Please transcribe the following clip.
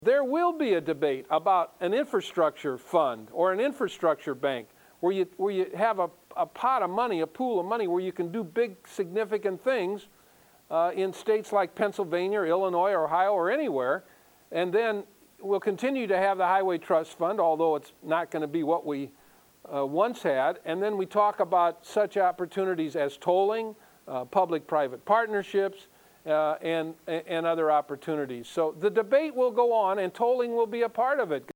There will be a debate about an infrastructure fund or an infrastructure bank where you have a pot of money, a pool of money where you can do big, significant things in states like Pennsylvania or Illinois or Ohio or anywhere. And then we'll continue to have the Highway Trust Fund, although it's not going to be what we once had. And then we talk about such opportunities as tolling, public-private partnerships, and other opportunities. So the debate will go on, and tolling will be a part of it.